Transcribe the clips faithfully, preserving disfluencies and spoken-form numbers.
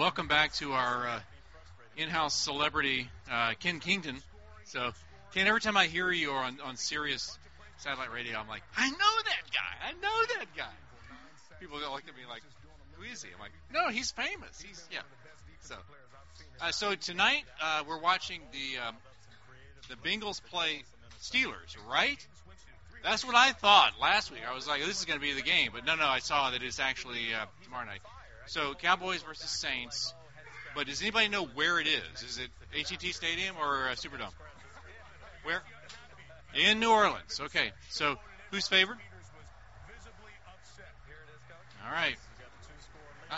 welcome back to our uh, in-house celebrity, uh, Ken Kington. So, Ken, every time I hear you on, on Sirius satellite radio, I'm like, I know that guy. I know that guy. People look at me like, who is he? I'm like, no, he's famous. He's yeah. So, uh, so tonight uh, we're watching the um, the Bengals play Steelers, right? That's what I thought last week. I was like, this is going to be the game, but no, no, I saw that it's actually uh, tomorrow night. So Cowboys versus Saints. But does anybody know where it is? Is it A T and T Stadium or uh, Superdome? Where? In New Orleans. Okay. So who's favored? All right. Huh?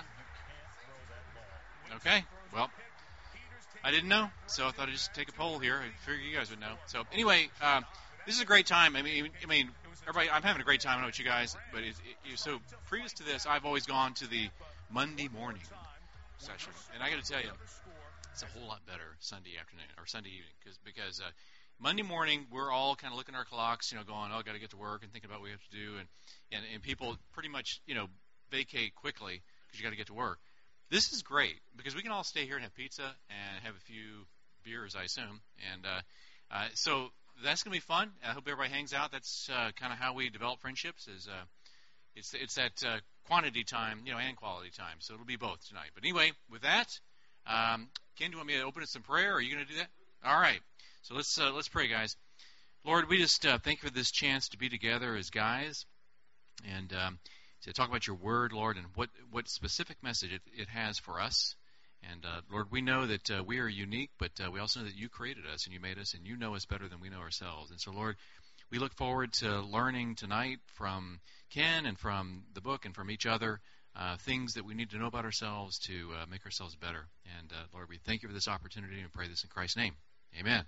Okay. Well, I didn't know, so I thought I'd just take a poll here. I figured you guys would know. So anyway, um, this is a great time. I mean, I mean, everybody. I'm having a great time. I know with you guys, but it, it, so previous to this, I've always gone to the Monday morning session, and I got to tell you, it's a whole lot better Sunday afternoon or Sunday evening, cause, because uh, Monday morning we're all kind of looking at our clocks, you know, going, oh, got to get to work and thinking about what we have to do, and and, and people pretty much, you know, vacate quickly because you got to get to work. This is great because we can all stay here and have pizza and have a few beers, I assume, and uh, uh, so that's gonna be fun. I hope everybody hangs out. That's uh, kind of how we develop friendships. Is uh, it's it's that uh, quantity time, you know, and quality time. So it'll be both tonight. But anyway, with that, um, Ken, do you want me to open us in prayer? Or are you going to do that? All right. So let's uh, let's pray, guys. Lord, we just uh, thank you for this chance to be together as guys and um, to talk about your word, Lord, and what what specific message it, it has for us. And uh, Lord, we know that uh, we are unique, but uh, we also know that you created us and you made us, and you know us better than we know ourselves. And so, Lord, we look forward to learning tonight from Ken and from the book and from each other uh, things that we need to know about ourselves to uh, make ourselves better. And, uh, Lord, we thank you for this opportunity and pray this in Christ's name. Amen.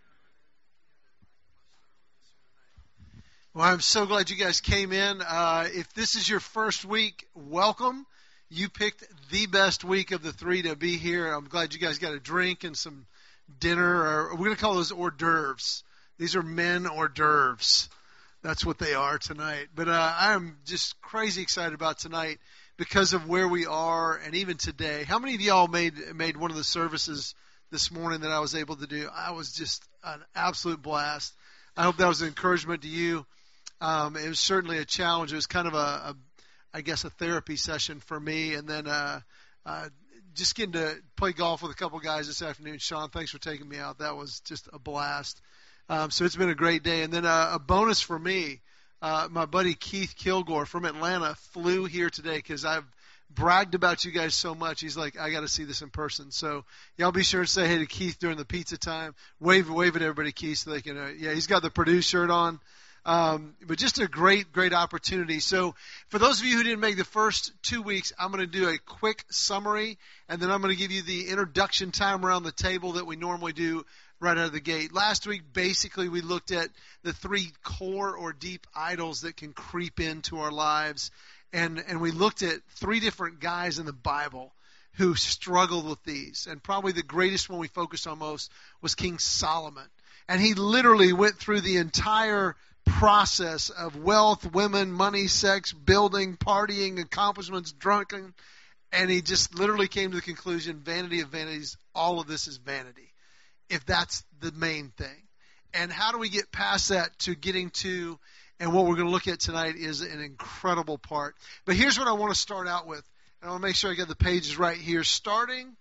Well, I'm so glad you guys came in. Uh, if this is your first week, welcome. You picked the best week of the three to be here. I'm glad you guys got a drink and some dinner. Or we're going to call those hors d'oeuvres. These are men hors d'oeuvres. That's what they are tonight. But uh, I'm just crazy excited about tonight because of where we are and even today. How many of y'all made made one of the services this morning that I was able to do? I was just an absolute blast. I hope that was an encouragement to you. Um, it was certainly a challenge. It was kind of a, a I guess, a therapy session for me. And then uh, uh, just getting to play golf with a couple guys this afternoon. Sean, thanks for taking me out. That was just a blast. Um, so it's been a great day. And then uh, a bonus for me, uh, my buddy Keith Kilgore from Atlanta flew here today because I've bragged about you guys so much. He's like, I got to see this in person. So y'all be sure to say hey to Keith during the pizza time. Wave, wave at everybody, Keith, so they can. Uh, yeah, he's got the Purdue shirt on. Um, but just a great, great opportunity. So for those of you who didn't make the first two weeks, I'm going to do a quick summary, and then I'm going to give you the introduction time around the table that we normally do right out of the gate. Last week, basically, we looked at the three core or deep idols that can creep into our lives, and, and we looked at three different guys in the Bible who struggled with these. And probably the greatest one we focused on most was King Solomon. And he literally went through the entire process of wealth, women, money, sex, building, partying, accomplishments, drunken, and he just literally came to the conclusion, vanity of vanities, all of this is vanity, if that's the main thing. And how do we get past that to getting to, and what we're going to look at tonight is an incredible part. But here's what I want to start out with, and I want to make sure I get the pages right here, starting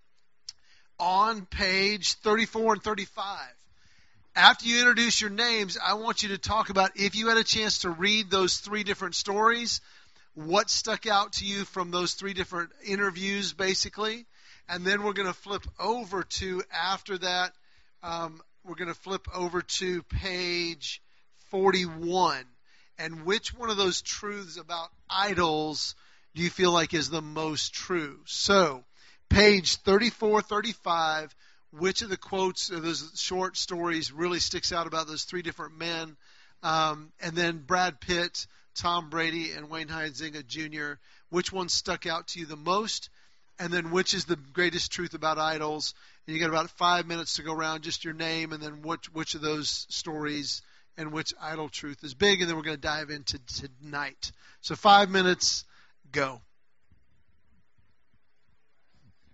on page thirty-four and thirty-five. After you introduce your names, I want you to talk about, if you had a chance to read those three different stories, what stuck out to you from those three different interviews, basically. And then we're going to flip over to, after that, um, we're going to flip over to page forty-one. And which one of those truths about idols do you feel like is the most true? So, page thirty-four, thirty-five. Which of the quotes of those short stories really sticks out about those three different men? Um, and then Brad Pitt, Tom Brady, and Wayne Huizenga Junior Which one stuck out to you the most? And then which is the greatest truth about idols? And you got about five minutes to go around, just your name, and then which which of those stories and which idol truth is big. And then we're going to dive into tonight. So five minutes, go.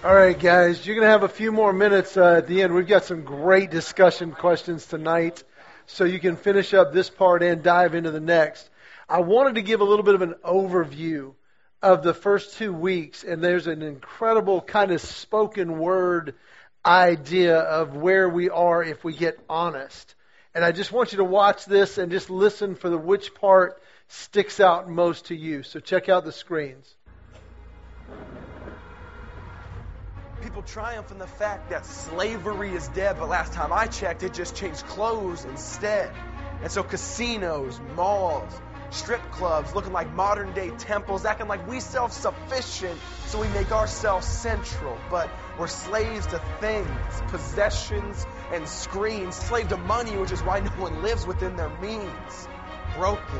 All right, guys, you're going to have a few more minutes uh, at the end. We've got some great discussion questions tonight, so you can finish up this part and dive into the next. I wanted to give a little bit of an overview of the first two weeks, and there's an incredible kind of spoken word idea of where we are if we get honest. And I just want you to watch this and just listen for the which part sticks out most to you. So check out the screens. People triumph in the fact that slavery is dead, but last time I checked, it just changed clothes instead. And so casinos, malls, strip clubs looking like modern day temples, acting like we self-sufficient, so we make ourselves central. But we're slaves to things, possessions, and screens, slave to money, which is why no one lives within their means. Broken,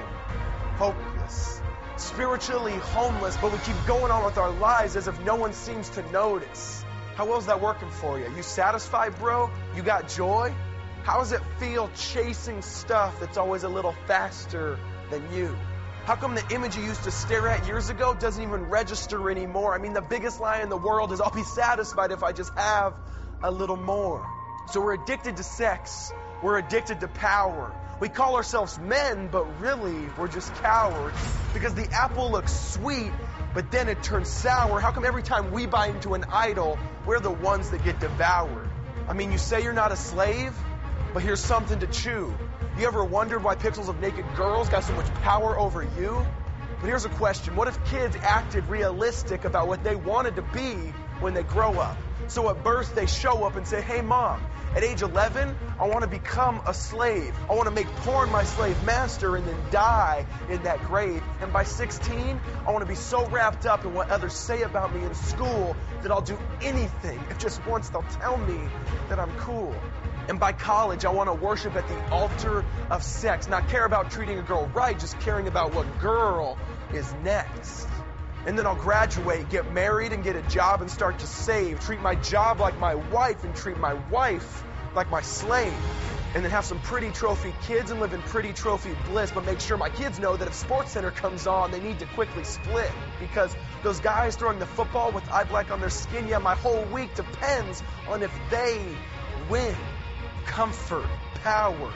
hopeless, spiritually homeless, but we keep going on with our lives as if no one seems to notice. How well is that working for you? You satisfied, bro? You got joy? How does it feel chasing stuff that's always a little faster than you? How come the image you used to stare at years ago doesn't even register anymore? I mean, the biggest lie in the world is I'll be satisfied if I just have a little more. So we're addicted to sex. We're addicted to power. We call ourselves men, but really we're just cowards. Because the apple looks sweet, but then it turns sour. How come every time we buy into an idol, we're the ones that get devoured? I mean, you say you're not a slave, but here's something to chew. You ever wondered why pixels of naked girls got so much power over you? But here's a question. What if kids acted realistic about what they wanted to be when they grow up? So at birth, they show up and say, hey, Mom, at age eleven, I want to become a slave. I want to make porn my slave master and then die in that grave. And by sixteen, I want to be so wrapped up in what others say about me in school that I'll do anything if just once they'll tell me that I'm cool. And by college, I want to worship at the altar of sex, not care about treating a girl right, just caring about what girl is next. And then I'll graduate, get married, and get a job and start to save. Treat my job like my wife and treat my wife like my slave. And then have some pretty trophy kids and live in pretty trophy bliss. But make sure my kids know that if SportsCenter comes on, they need to quickly split. Because those guys throwing the football with eye black on their skin, yeah, my whole week depends on if they win. Comfort, power,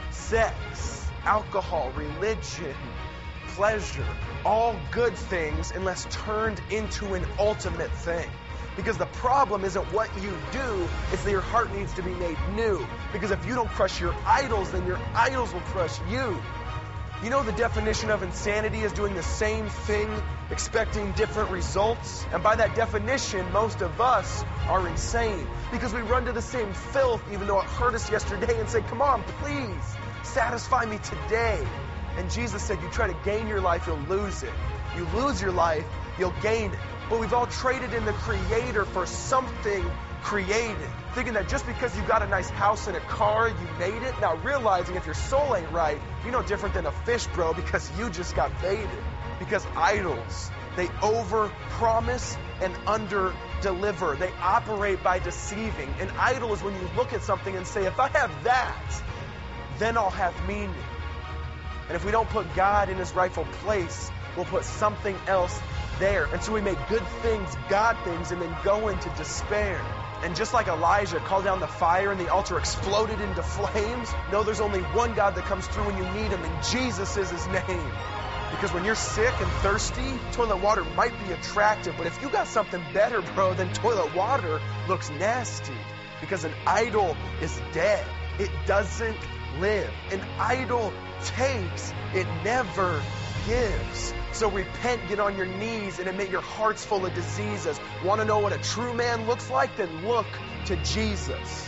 sex, alcohol, religion, pleasure, all good things unless turned into an ultimate thing. Because the problem isn't what you do, it's that your heart needs to be made new. Because if you don't crush your idols, then your idols will crush you. You know the definition of insanity is doing the same thing, expecting different results? And by that definition, most of us are insane. Because we run to the same filth even though it hurt us yesterday and say, come on, please, satisfy me today. And Jesus said, you try to gain your life, you'll lose it. You lose your life, you'll gain it. But we've all traded in the Creator for something created. Thinking that just because you got a nice house and a car, you made it. Now realizing if your soul ain't right, you're no different than a fish, bro, because you just got baited. Because idols, they over-promise and under-deliver. They operate by deceiving. An idol is when you look at something and say, if I have that, then I'll have meaning. And if we don't put God in His rightful place, we'll put something else there. And so we make good things God things and then go into despair. And just like Elijah called down the fire and the altar exploded into flames, no, there's only one God that comes through when you need Him, and Jesus is His name. Because when you're sick and thirsty, toilet water might be attractive, but if you got something better, bro, then toilet water looks nasty. Because an idol is dead. It doesn't live. An idol takes, it never gives. So repent, get on your knees, and admit your heart's full of diseases. Want to know what a true man looks like? Then look to Jesus.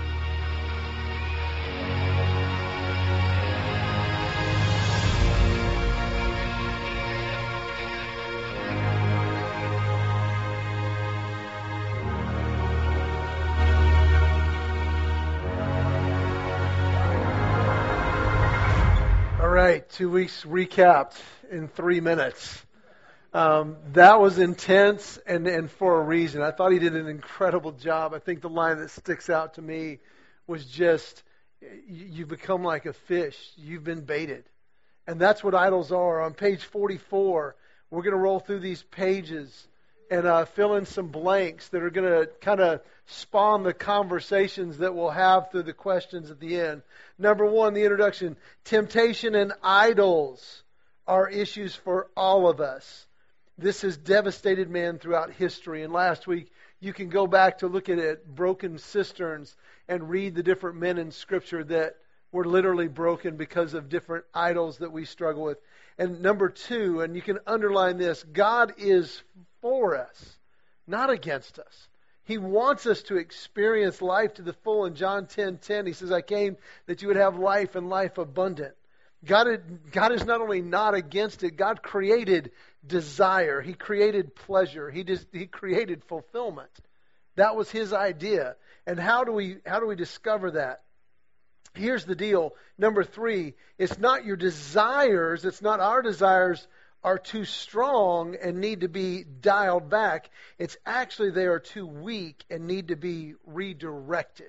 All right, two weeks recapped in three minutes. Um, that was intense and, and for a reason. I thought he did an incredible job. I think the line that sticks out to me was just, you become like a fish. You've been baited. And that's what idols are. On page forty-four, we're going to roll through these pages and uh, fill in some blanks that are going to kind of spawn the conversations that we'll have through the questions at the end. Number one, the introduction. Temptation and idols are issues for all of us. This has devastated man throughout history. And last week, you can go back to look at it, broken cisterns, and read the different men in Scripture that were literally broken because of different idols that we struggle with. And number two, and you can underline this, God is for us, not against us. He wants us to experience life to the full. In John ten ten, he says, I came that you would have life and life abundant. God, God is not only not against it, God created desire. He created pleasure. He, dis, he created fulfillment. That was His idea. And how do we how do we discover that? Here's the deal. Number three, it's not your desires, it's not our desires are too strong and need to be dialed back. It's actually they are too weak and need to be redirected.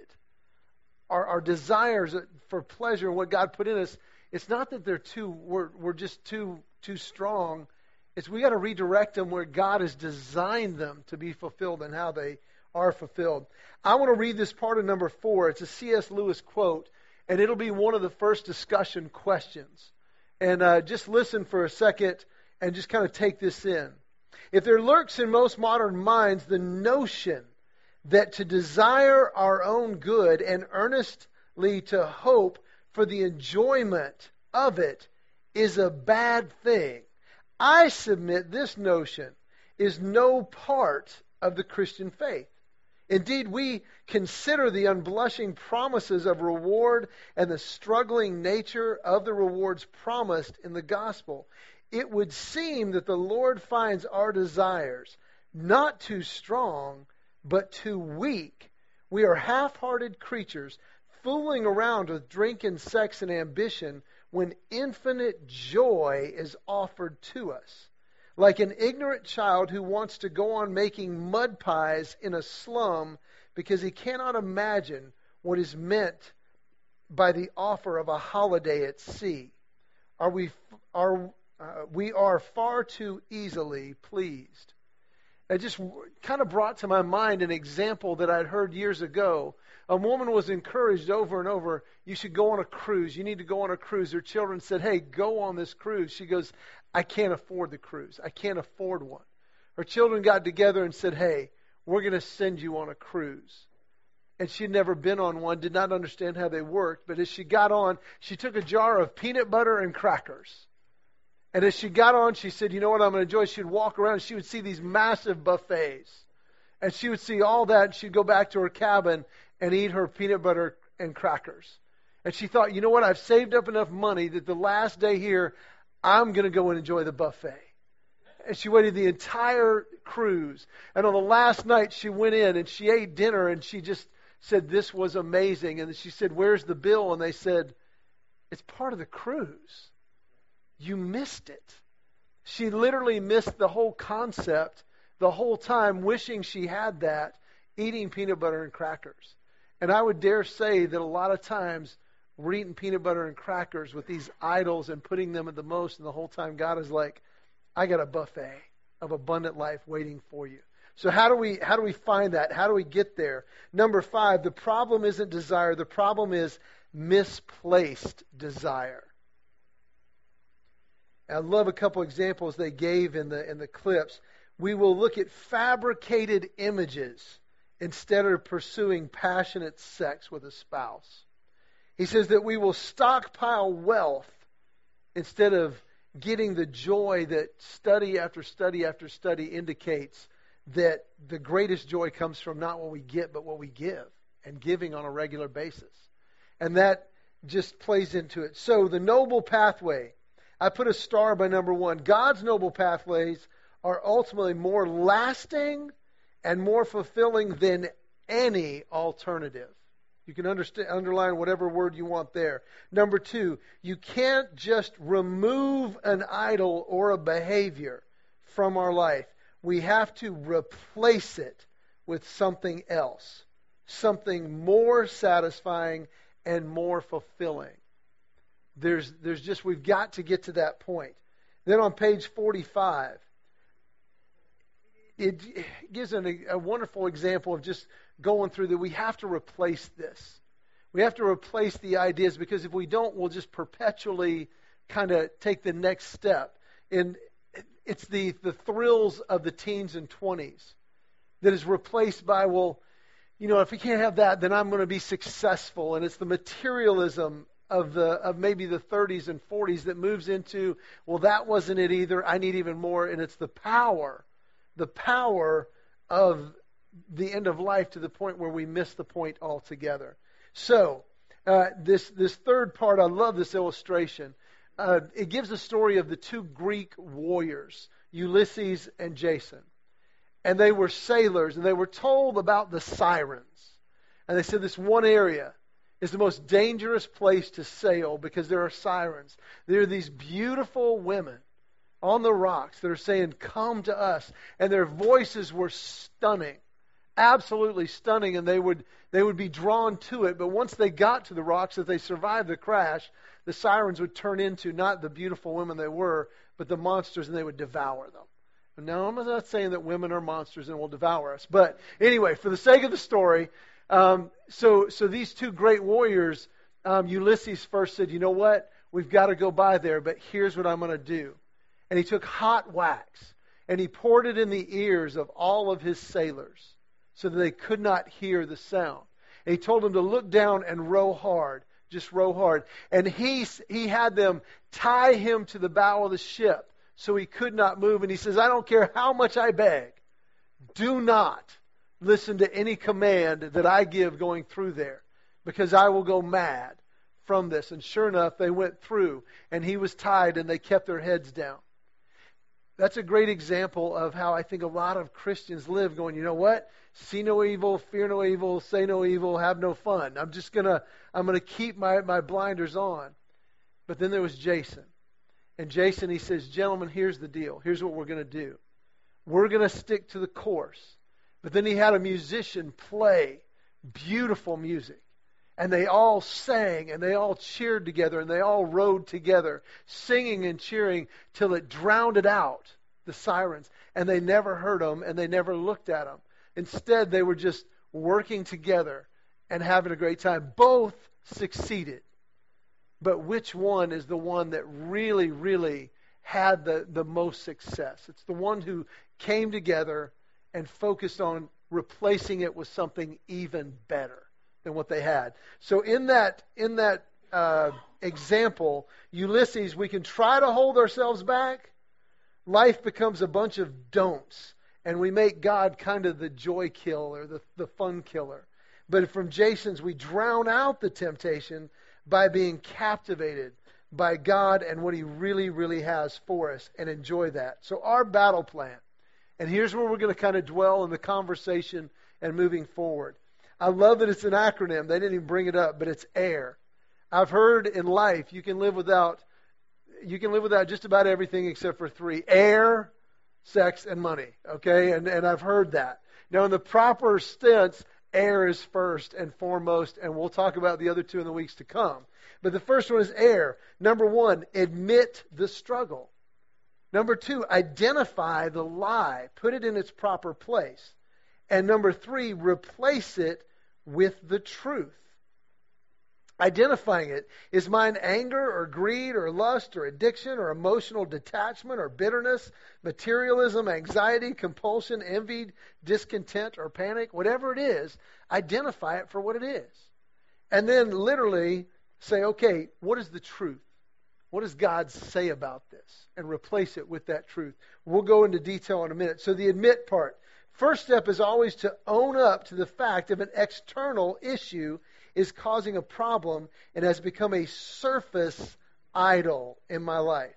Our, our desires for pleasure and what God put in us, it's not that they're too, we're, we're just too too strong. It's we got to redirect them where God has designed them to be fulfilled and how they are fulfilled. I want to read this part of number four. It's a C S Lewis quote, and it'll be one of the first discussion questions. And uh, just listen for a second and just kind of take this in. If there lurks in most modern minds the notion that to desire our own good and earnestly to hope for the enjoyment of it is a bad thing, I submit this notion is no part of the Christian faith. Indeed, we consider the unblushing promises of reward and the struggling nature of the rewards promised in the gospel. It would seem that the Lord finds our desires not too strong, but too weak. We are half-hearted creatures, fooling around with drink and sex and ambition when infinite joy is offered to us. Like an ignorant child who wants to go on making mud pies in a slum because he cannot imagine what is meant by the offer of a holiday at sea. Are we are uh, we are far too easily pleased. It just kind of brought to my mind an example that I'd heard years ago. A woman was encouraged over and over, you should go on a cruise. You need to go on a cruise. Her children said, hey, go on this cruise. She goes, I can't afford the cruise. I can't afford one. Her children got together and said, hey, we're going to send you on a cruise. And she'd never been on one, did not understand how they worked. But as she got on, she took a jar of peanut butter and crackers. And as she got on, she said, you know what I'm going to enjoy? She'd walk around and she would see these massive buffets. And she would see all that and she'd go back to her cabin and eat her peanut butter and crackers. And she thought, you know what? I've saved up enough money that the last day here, I'm going to go and enjoy the buffet. And she waited the entire cruise. And on the last night, she went in and she ate dinner and she just said, this was amazing. And she said, where's the bill? And they said, it's part of the cruise. You missed it. She literally missed the whole concept the whole time, wishing she had that, eating peanut butter and crackers. And I would dare say that a lot of times we're eating peanut butter and crackers with these idols and putting them at the most, and the whole time God is like, I got a buffet of abundant life waiting for you. So how do we how do we find that? How do we get there? Number five, the problem isn't desire. The problem is misplaced desire. I love a couple examples they gave in the in the clips. We will look at fabricated images instead of pursuing passionate sex with a spouse. He says that we will stockpile wealth instead of getting the joy that study after study after study indicates that the greatest joy comes from not what we get, but what we give, and giving on a regular basis. And that just plays into it. So the noble pathway, I put a star by number one. God's noble pathways are ultimately more lasting and more fulfilling than any alternative. You can understand, underline whatever word you want there. Number two, you can't just remove an idol or a behavior from our life. We have to replace it with something else, something more satisfying and more fulfilling. There's, there's just, we've got to get to that point. Then on page forty-five, it gives an, a wonderful example of just going through that we have to replace this. We have to replace the ideas, because if we don't, we'll just perpetually kind of take the next step. And it's the, the thrills of the teens and twenties that is replaced by, well, you know, if we can't have that, then I'm going to be successful. And it's the materialism of the of maybe the thirties and forties that moves into, well, that wasn't it either. I need even more. And it's the power, the power of the end of life to the point where we miss the point altogether. So uh, this this third part, I love this illustration. Uh, it gives a story of the two Greek warriors, Ulysses and Jason. And they were sailors, and they were told about the sirens. And they said this one area is the most dangerous place to sail because there are sirens. There are these beautiful women on the rocks that are saying, "Come to us." And their voices were stunning, absolutely stunning, and they would they would be drawn to it. But once they got to the rocks, if they survived the crash, the sirens would turn into not the beautiful women they were, but the monsters, and they would devour them. No, I'm not saying that women are monsters and will devour us. But anyway, for the sake of the story, um, so so these two great warriors, um, Ulysses first said, "You know what? We've got to go by there, but here's what I'm going to do." And he took hot wax, and he poured it in the ears of all of his sailors so that they could not hear the sound. And he told them to look down and row hard, just row hard. And he he had them tie him to the bow of the ship, so he could not move. And he says, "I don't care how much I beg, do not listen to any command that I give going through there, because I will go mad from this." And sure enough, they went through, and he was tied, and they kept their heads down. That's a great example of how I think a lot of Christians live, going, you know what? See no evil, fear no evil, say no evil, have no fun. I'm just going to I'm gonna keep my, my blinders on. But then there was Jason. And Jason, he says, "Gentlemen, here's the deal. Here's what we're going to do. We're going to stick to the course." But then he had a musician play beautiful music. And they all sang, and they all cheered together, and they all rode together, singing and cheering till it drowned out the sirens. And they never heard them, and they never looked at them. Instead, they were just working together and having a great time. Both succeeded. But which one is the one that really, really had the, the most success? It's the one who came together and focused on replacing it with something even better than what they had. So in that in that uh, example, Ulysses, we can try to hold ourselves back. Life becomes a bunch of don'ts, and we make God kind of the joy killer, the, the fun killer. But from Jason's, we drown out the temptation by being captivated by God and what He really, really has for us, and enjoy that. So our battle plan, and here's where we're going to kind of dwell in the conversation and moving forward. I love that it's an acronym. They didn't even bring it up, but it's AIR. I've heard in life you can live without you can live without just about everything except for three: air, sex, and money. Okay, and and I've heard that. Now, in the proper sense, air is first and foremost, and we'll talk about the other two in the weeks to come. But the first one is air. Number one, admit the struggle. Number two, identify the lie. Put it in its proper place. And number three, replace it with the truth. Identifying it. Is mine anger or greed or lust or addiction or emotional detachment or bitterness, materialism, anxiety, compulsion, envy, discontent, or panic? Whatever it is, identify it for what it is. And then literally say, okay, what is the truth? What does God say about this? And replace it with that truth. We'll go into detail in a minute. So the admit part. First step is always to own up to the fact of an external issue is causing a problem and has become a surface idol in my life.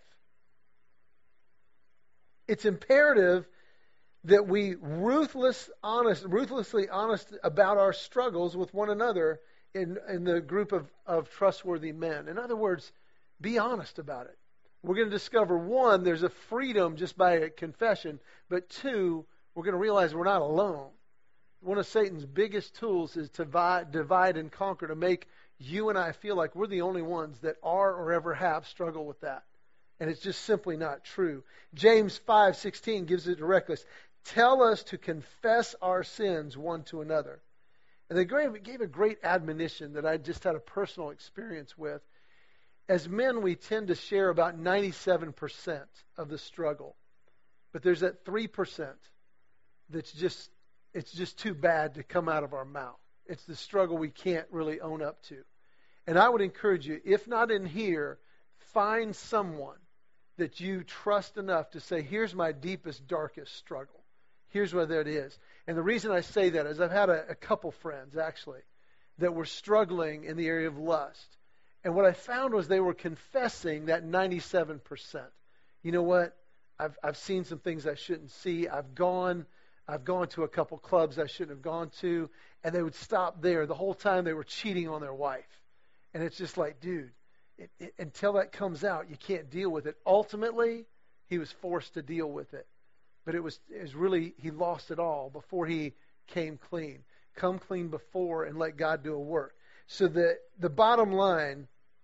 It's imperative that we ruthless, honest, ruthlessly honest about our struggles with one another in, in the group of, of trustworthy men. In other words, be honest about it. We're going to discover, one, there's a freedom just by a confession, but two, we're going to realize we're not alone. One of Satan's biggest tools is to divide, divide and conquer, to make you and I feel like we're the only ones that are or ever have struggled with that. And it's just simply not true. James five sixteen gives it directly. tell us to confess our sins one to another. And they gave a great admonition that I just had a personal experience with. As men, we tend to share about ninety-seven percent of the struggle. But there's that three percent that's just, it's just too bad to come out of our mouth. It's the struggle we can't really own up to. And I would encourage you, if not in here, find someone that you trust enough to say, here's my deepest, darkest struggle. Here's what it is. And the reason I say that is I've had a, a couple friends, actually, that were struggling in the area of lust. And what I found was they were confessing that ninety-seven percent. You know what? I've I've seen some things I shouldn't see. I've gone I've gone to a couple clubs I shouldn't have gone to. And they would stop there. The whole time they were cheating on their wife. And it's just like, dude, it, it, until that comes out, you can't deal with it. Ultimately, he was forced to deal with it. But it was, it was really, he lost it all before he came clean. Come clean before and let God do a work. So the, the bottom line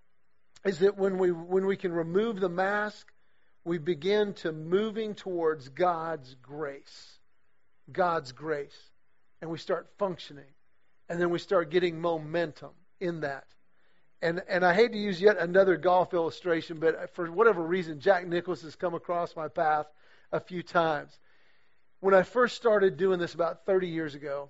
is that when we when we can remove the mask, we begin to moving towards God's grace. God's grace. And we start functioning. And then we start getting momentum in that. And and I hate to use yet another golf illustration, but for whatever reason, Jack Nicklaus has come across my path a few times. When I first started doing this about thirty years ago,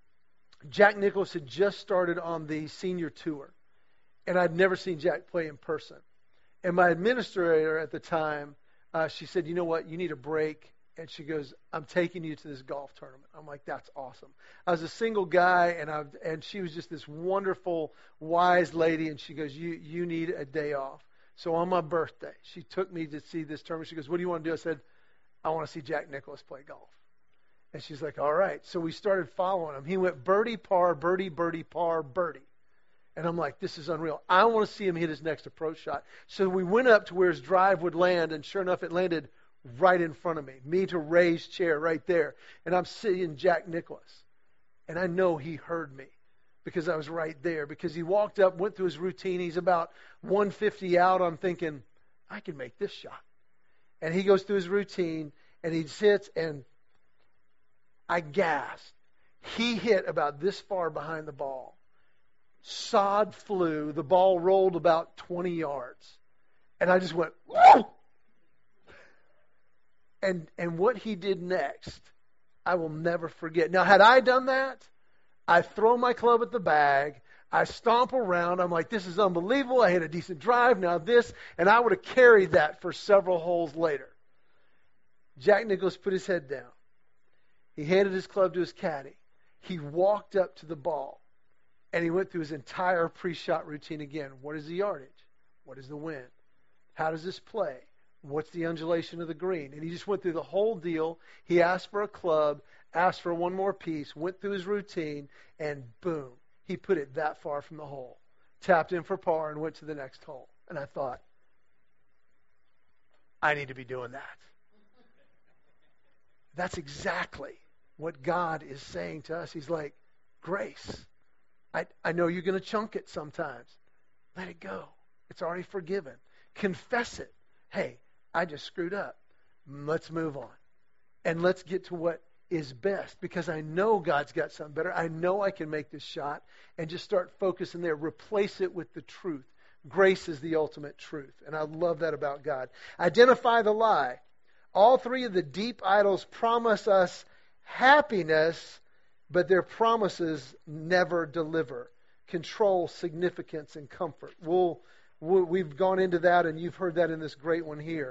Jack Nicklaus had just started on the senior tour. And I'd never seen Jack play in person. And my administrator at the time, uh, she said, you know what, you need a break. And she goes, I'm taking you to this golf tournament. I'm like, that's awesome. I was a single guy, and I and she was just this wonderful, wise lady. And she goes, you you need a day off. So on my birthday, she took me to see this tournament. She goes, what do you want to do? I said, I want to see Jack Nicklaus play golf. And she's like, all right. So we started following him. He went birdie, par, birdie, birdie, par, birdie. And I'm like, this is unreal. I want to see him hit his next approach shot. So we went up to where his drive would land, and sure enough, it landed right in front of me. Me to Ray's chair right there. And I'm seeing Jack Nicklaus. And I know he heard me because I was right there. Because he walked up, went through his routine. He's about one fifty out. I'm thinking, I can make this shot. And he goes through his routine, and he sits, and I gasped. He hit about this far behind the ball. Sod flew. The ball rolled about twenty yards. And I just went, whoa! And and what he did next, I will never forget. Now, had I done that, I throw my club at the bag. I stomp around. I'm like, this is unbelievable. I hit a decent drive. Now this. And I would have carried that for several holes later. Jack Nicklaus put his head down. He handed his club to his caddy. He walked up to the ball. And he went through his entire pre-shot routine again. What is the yardage? What is the wind? How does this play? What's the undulation of the green? And he just went through the whole deal. He asked for a club, asked for one more piece, went through his routine, and boom, he put it that far from the hole. Tapped in for par and went to the next hole. And I thought, I need to be doing that. That's exactly what God is saying to us. He's like, grace. I, I know you're going to chunk it sometimes. Let it go. It's already forgiven. Confess it. Hey, I just screwed up. Let's move on. And let's get to what is best, because I know God's got something better. I know I can make this shot, and just start focusing there. Replace it with the truth. Grace is the ultimate truth. And I love that about God. Identify the lie. All three of the deep idols promise us happiness, but their promises never deliver. Control, significance, and comfort. We'll, we'll, we've gone into that, and you've heard that in this great one here.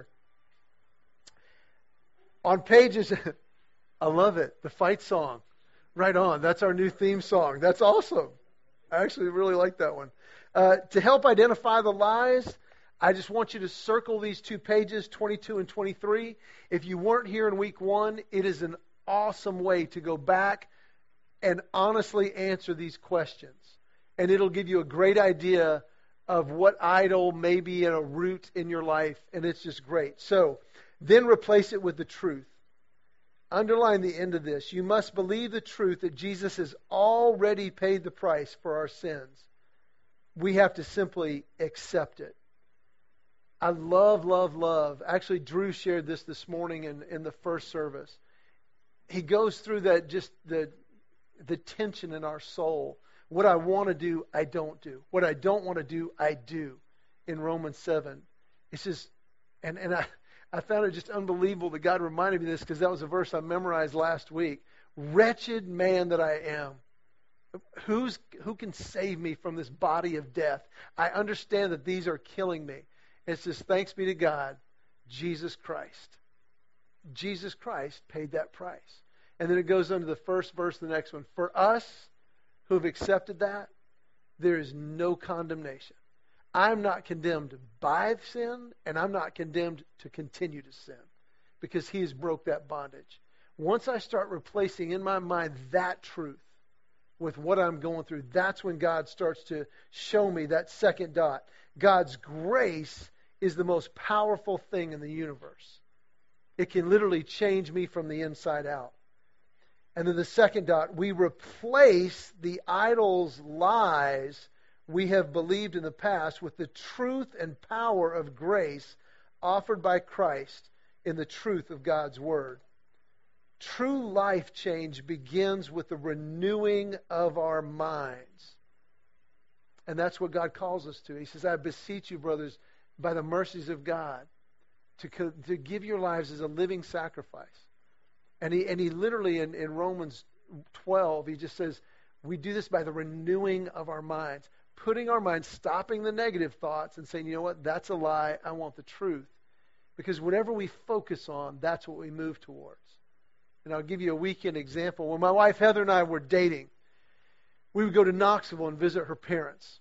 On pages, I love it, the fight song. Right on. That's our new theme song. That's awesome. I actually really like that one. Uh, to help identify the lies, I just want you to circle these two pages, twenty-two and twenty-three. If you weren't here in week one, it is an awesome way to go back and honestly answer these questions. And it'll give you a great idea of what idol may be at a root in your life, and it's just great. So, then replace it with the truth. Underline the end of this. You must believe the truth that Jesus has already paid the price for our sins. We have to simply accept it. I love, love, love. Actually, Drew shared this this morning in, in the first service. he goes through that, just the the tension in our soul. What I want to do, I don't do. What I don't want to do, I do. In Romans seven, it says, and and I I found it just unbelievable that God reminded me of this, because that was a verse I memorized last week. Wretched man that I am. Who's who can save me from this body of death? I understand that these are killing me. It says, thanks be to God, Jesus Christ. Jesus Christ paid that price. And then it goes on to the first verse of the next one. For us who have accepted that, there is no condemnation. I'm not condemned by sin, and I'm not condemned to continue to sin, because He has broke that bondage. Once I start replacing in my mind that truth with what I'm going through, that's when God starts to show me that second dot. God's grace is the most powerful thing in the universe. It can literally change me from the inside out. And then the second dot, we replace the idol's lies we have believed in the past with the truth and power of grace offered by Christ in the truth of God's Word. True life change begins with the renewing of our minds. And that's what God calls us to. He says, I beseech you, brothers, by the mercies of God, to, co- to give your lives as a living sacrifice. And he, and he literally, in, in Romans twelve, he just says, we do this by the renewing of our minds. Putting our minds, stopping the negative thoughts and saying, you know what, that's a lie, I want the truth. Because whatever we focus on, that's what we move towards. And I'll give you a weekend example. When my wife Heather and I were dating, we would go to Knoxville and visit her parents.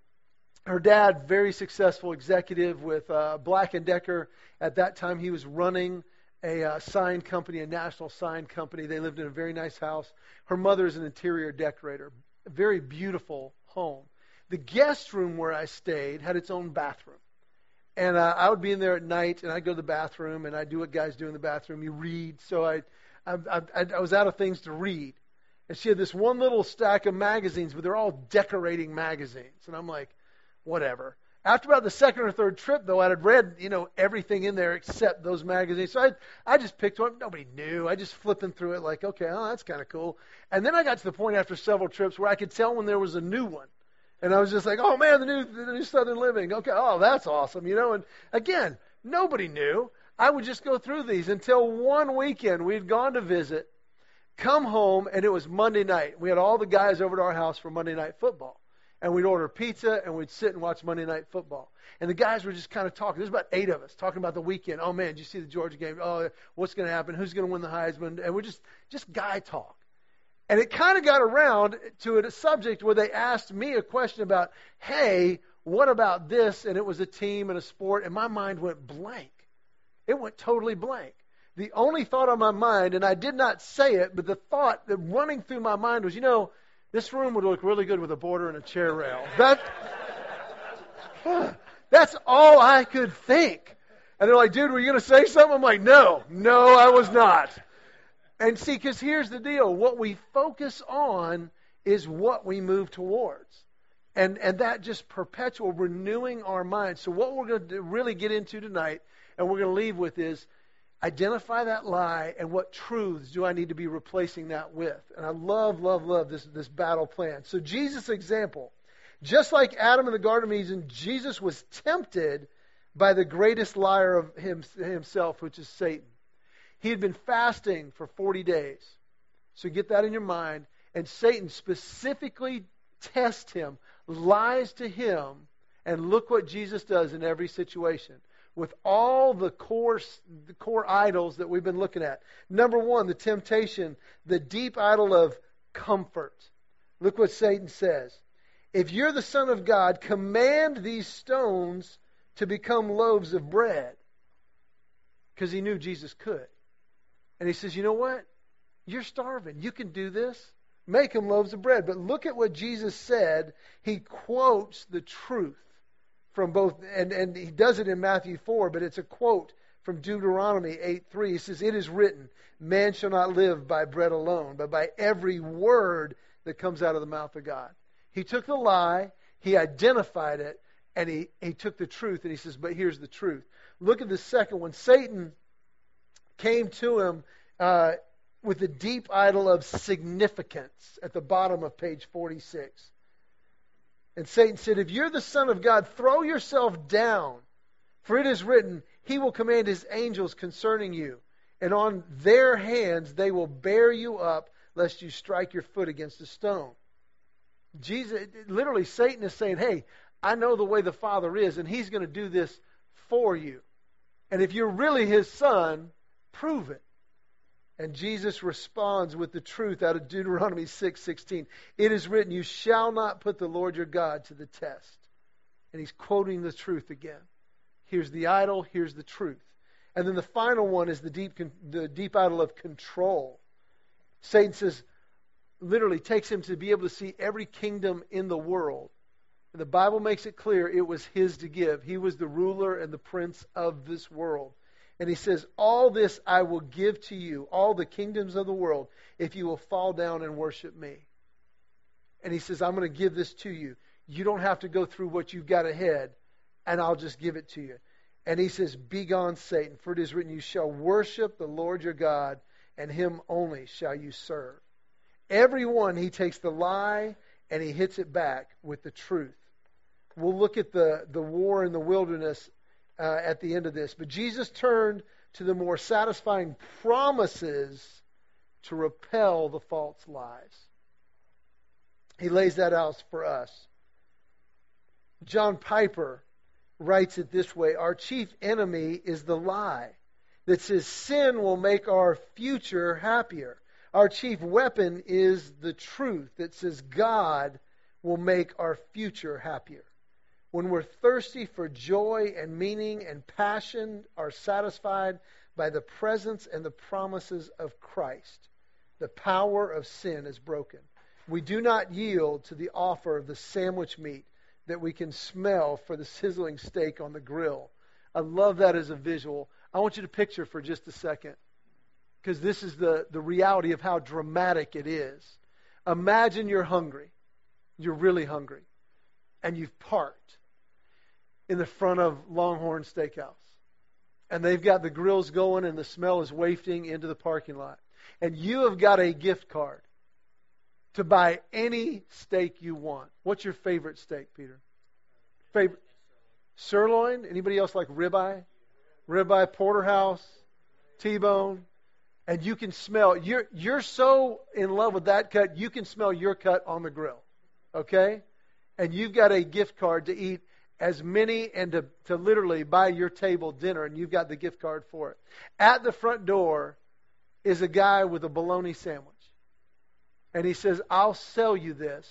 Her dad, very successful executive with uh, Black and Decker. At that time, he was running a uh, sign company, a national sign company. They lived in a very nice house. Her mother is an interior decorator. A very beautiful home. The guest room where I stayed had its own bathroom. And uh, I would be in there at night, and I'd go to the bathroom, and I'd do what guys do in the bathroom. You read. So I, I, I, I was out of things to read. And she had this one little stack of magazines, but they're all decorating magazines. And I'm like, whatever. After about the second or third trip, though, I had read, you know, everything in there except those magazines. So I, I just picked one. Nobody knew. I just flipping through it like, okay, oh, that's kind of cool. And then I got to the point after several trips where I could tell when there was a new one. And I was just like, oh, man, the new, the new Southern Living. Okay, oh, that's awesome, you know. And again, nobody knew. I would just go through these until one weekend we'd gone to visit, come home, and it was Monday night. We had all the guys over to our house for Monday Night Football. And we'd order pizza, and we'd sit and watch Monday Night Football. And the guys were just kind of talking. There's about eight of us talking about the weekend. Oh, man, did you see the Georgia game? Oh, what's going to happen? Who's going to win the Heisman? And we're just, just guy talk. And it kind of got around to a subject where they asked me a question about, hey, what about this? And it was a team and a sport, and my mind went blank. It went totally blank. The only thought on my mind, and I did not say it, but the thought that running through my mind was, you know, this room would look really good with a border and a chair rail. That, that's all I could think. And they're like, dude, were you going to say something? I'm like, no, no, I was not. And see, because here's the deal. What we focus on is what we move towards. And and that just perpetual renewing our minds. So what we're going to really get into tonight, and we're going to leave with, is identify that lie and what truths do I need to be replacing that with. And I love, love, love this, this battle plan. So Jesus' example. Just like Adam in the Garden of Eden, Jesus was tempted by the greatest liar of him, himself, which is Satan. He had been fasting for forty days. So get that in your mind. And Satan specifically tests him, lies to him, and look what Jesus does in every situation. With all the core, the core idols that we've been looking at. Number one, the temptation, the deep idol of comfort. Look what Satan says. If you're the Son of God, command these stones to become loaves of bread. Because he knew Jesus could. And he says, you know what? You're starving. You can do this. Make them loaves of bread. But look at what Jesus said. He quotes the truth from both, and, and he does it in Matthew four, but it's a quote from Deuteronomy eight three. He says, it is written, man shall not live by bread alone, but by every word that comes out of the mouth of God. He took the lie, he identified it, and he, he took the truth, and he says, but here's the truth. Look at the second one. Satan came to him uh, with the deep idol of significance at the bottom of page forty-six. And Satan said, if you're the Son of God, throw yourself down, for it is written, He will command His angels concerning you, and on their hands they will bear you up, lest you strike your foot against a stone. Jesus, literally, Satan is saying, hey, I know the way the Father is, and He's going to do this for you. And if you're really His Son, prove it. And Jesus responds with the truth out of Deuteronomy six sixteen. It is written, you shall not put the Lord your God to the test. And he's quoting the truth again. Here's the idol, here's the truth. And then the final one is the deep, the deep idol of control. Satan says, literally takes him to be able to see every kingdom in the world. And the Bible makes it clear it was his to give. He was the ruler and the prince of this world. And he says, all this I will give to you, all the kingdoms of the world, if you will fall down and worship me. And he says, I'm going to give this to you. You don't have to go through what you've got ahead, and I'll just give it to you. And he says, begone, Satan, for it is written, you shall worship the Lord your God, and Him only shall you serve. Everyone, he takes the lie, and he hits it back with the truth. We'll look at the, the war in the wilderness Uh, at the end of this. But Jesus turned to the more satisfying promises to repel the false lies. He lays that out for us. John Piper writes it this way, our chief enemy is the lie that says sin will make our future happier. Our chief weapon is the truth that says God will make our future happier. When we're thirsty for joy and meaning and passion are satisfied by the presence and the promises of Christ, the power of sin is broken. We do not yield to the offer of the sandwich meat that we can smell for the sizzling steak on the grill. I love that as a visual. I want you to picture for just a second, because this is the, the reality of how dramatic it is. Imagine you're hungry. You're really hungry. And you've parked in the front of Longhorn Steakhouse. And they've got the grills going and the smell is wafting into the parking lot. And you have got a gift card to buy any steak you want. What's your favorite steak, Peter? Favorite? Sirloin? Anybody else like ribeye? Ribeye, porterhouse, T-bone. And you can smell, you're, you're so in love with that cut, you can smell your cut on the grill. Okay? And you've got a gift card to eat as many and to, to literally buy your table dinner, and you've got the gift card for it. At the front door is a guy with a bologna sandwich. And he says, I'll sell you this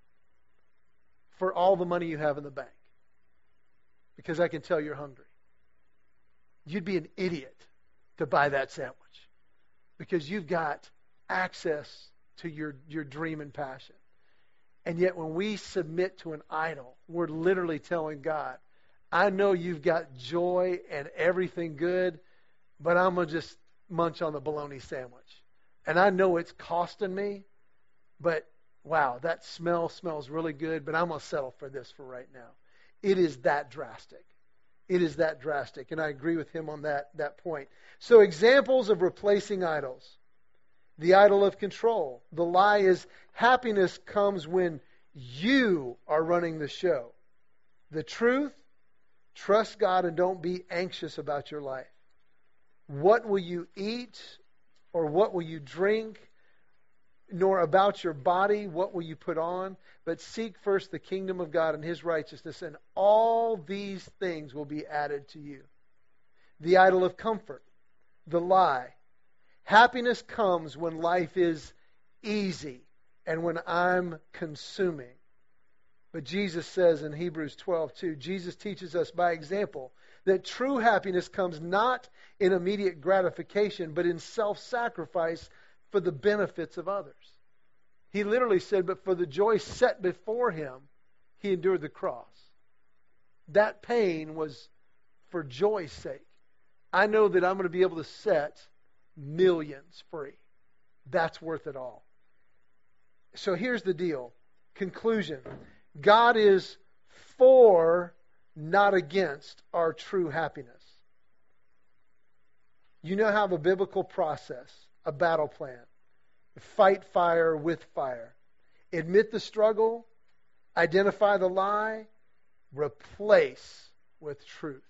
for all the money you have in the bank, because I can tell you're hungry. You'd be an idiot to buy that sandwich, because you've got access to your, your dream and passion. And yet when we submit to an idol, we're literally telling God, I know you've got joy and everything good, but I'm going to just munch on the bologna sandwich. And I know it's costing me, but wow, that smell smells really good, but I'm going to settle for this for right now. It is that drastic. It is that drastic. And I agree with him on that, that point. So examples of replacing idols. The idol of control. The lie is happiness comes when you are running the show. The truth, trust God and don't be anxious about your life. What will you eat or what will you drink? Nor about your body, what will you put on? But seek first the kingdom of God and His righteousness, and all these things will be added to you. The idol of comfort. The lie. Happiness comes when life is easy and when I'm consuming. But Jesus says in Hebrews twelve two, Jesus teaches us by example that true happiness comes not in immediate gratification, but in self-sacrifice for the benefits of others. He literally said, but for the joy set before Him, He endured the cross. That pain was for joy's sake. I know that I'm going to be able to set millions free. That's worth it all. So here's the deal. Conclusion. God is for, not against, our true happiness. You now have a biblical process a battle plan. Fight fire with fire. Admit the struggle. Identify the lie. Replace with truth.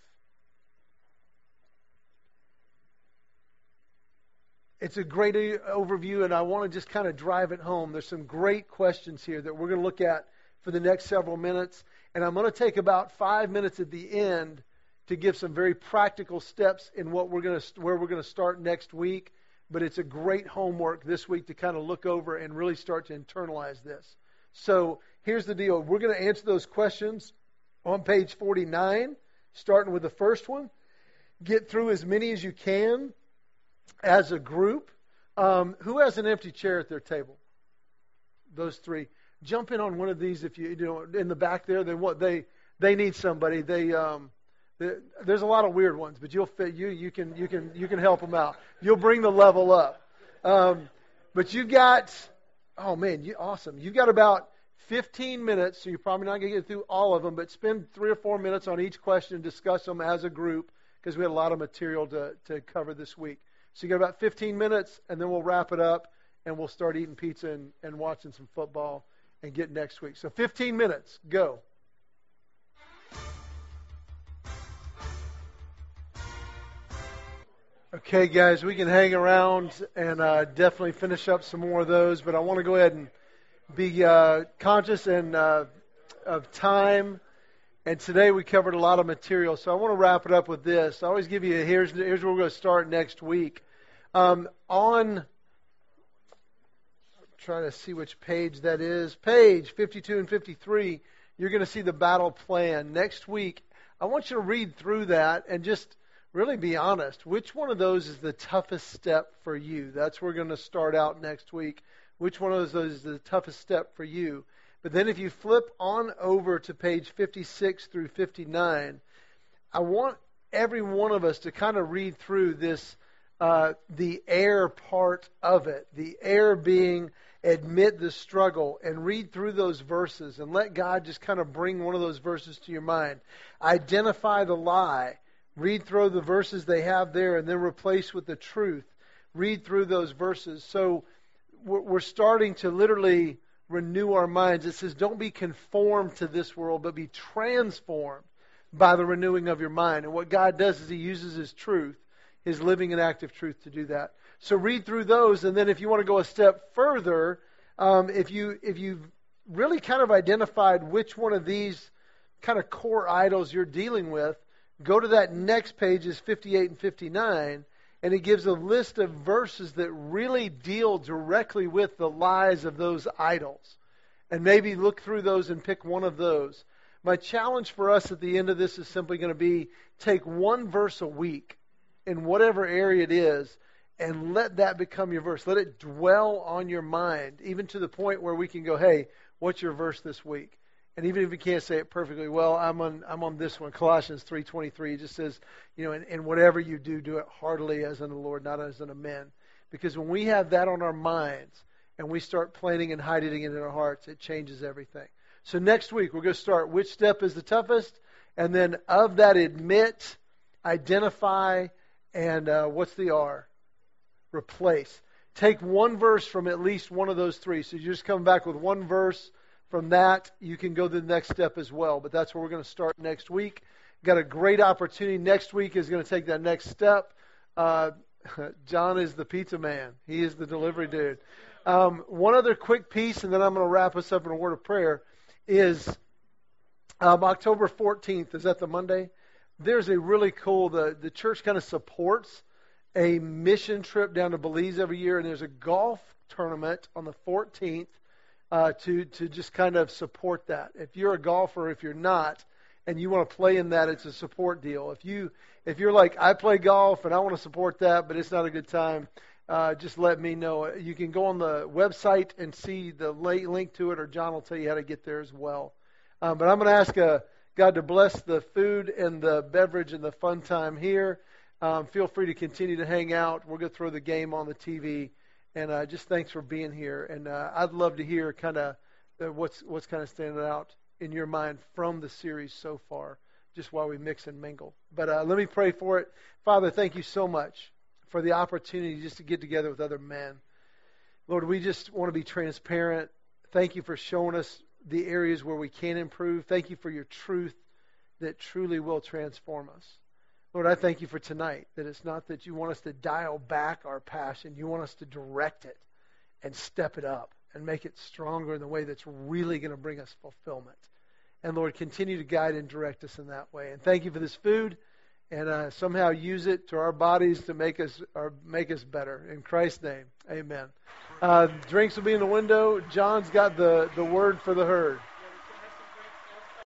It's a great overview, and I want to just kind of drive it home. There's some great questions here that we're going to look at for the next several minutes, and I'm going to take about five minutes at the end to give some very practical steps in what we're going to, where we're going to start next week. But it's a great homework this week to kind of look over and really start to internalize this. So here's the deal. We're going to answer those questions on page forty-nine, starting with the first one. Get through as many as you can as a group. Um, who has an empty chair at their table? Those three. Jump in on one of these if you, you know, in the back there. They what they they need somebody. They um, they, there's a lot of weird ones, but you'll fit you you can you can you can help them out. You'll bring the level up. Um, but you've got oh man, you awesome. You've got about fifteen minutes, so you're probably not going to get through all of them, but spend three or four minutes on each question and discuss them as a group because we had a lot of material to to cover this week. So you got about fifteen minutes, and then we'll wrap it up, and we'll start eating pizza and, and watching some football and get next week. So fifteen minutes. Go. Okay, guys, we can hang around and uh, definitely finish up some more of those, but I want to go ahead and be uh, conscious and uh, of time. And today we covered a lot of material, so I want to wrap it up with this. I always give you a, here's here's where we're going to start next week. Um, on, trying to see which page that is, page fifty-two and fifty-three, you're going to see the battle plan. Next week, I want you to read through that and just really be honest. Which one of those is the toughest step for you? That's where we're going to start out next week. Which one of those is the toughest step for you? But then if you flip on over to page fifty-six through fifty-nine, I want every one of us to kind of read through this, uh, the air part of it. The air being admit the struggle, and read through those verses and let God just kind of bring one of those verses to your mind. Identify the lie. Read through the verses they have there and then replace with the truth. Read through those verses. So we're starting to literally renew our minds. It says, don't be conformed to this world, but be transformed by the renewing of your mind. And what God does is He uses His truth, His living and active truth to do that. So read through those, and then if you want to go a step further, um, if you if you've really kind of identified which one of these kind of core idols you're dealing with, go to that next page, is fifty-eight and fifty-nine, and it gives a list of verses that really deal directly with the lies of those idols. And maybe look through those and pick one of those. My challenge for us at the end of this is simply going to be take one verse a week in whatever area it is and let that become your verse. Let it dwell on your mind, even to the point where we can go, hey, what's your verse this week? And even if you can't say it perfectly well, I'm on I'm on this one, Colossians three twenty-three. It just says, you know, and, and whatever you do, do it heartily as unto the Lord, not as unto men. Because when we have that on our minds and we start planning and hiding it in our hearts, it changes everything. So next week, we're going to start which step is the toughest, and then of that, admit, identify, and uh, what's the R? Replace. Take one verse from at least one of those three. So you just come back with one verse. From that, you can go to the next step as well. But that's where we're going to start next week. Got a great opportunity. Next week is going to take that next step. Uh, John is the pizza man. He is the delivery dude. Um, one other quick piece, and then I'm going to wrap us up in a word of prayer, is um, October fourteenth. Is that the Monday? There's a really cool, the, the church kind of supports a mission trip down to Belize every year, and there's a golf tournament on the fourteenth. Uh, to to just kind of support that. If you're a golfer, if you're not, and you want to play in that, it's a support deal. If you if you're like, I play golf and I want to support that, but it's not a good time, uh, just let me know. You can go on the website and see the link to it, or John will tell you how to get there as well. Um, but I'm going to ask uh, God to bless the food and the beverage and the fun time here. Um, feel free to continue to hang out. We're going to throw the game on the T V. And uh, just thanks for being here. And uh, I'd love to hear kind of uh, what's what's kind of standing out in your mind from the series so far, just while we mix and mingle. But uh, let me pray for it. Father, thank you so much for the opportunity just to get together with other men. Lord, we just want to be transparent. Thank you for showing us the areas where we can improve. Thank you for your truth that truly will transform us. Lord, I thank you for tonight, that it's not that you want us to dial back our passion. You want us to direct it and step it up and make it stronger in the way that's really going to bring us fulfillment. And Lord, continue to guide and direct us in that way. And thank you for this food, and uh, somehow use it to our bodies to make us or make us better. In Christ's name, amen. Uh, drinks will be in the window. John's got the, the word for the herd.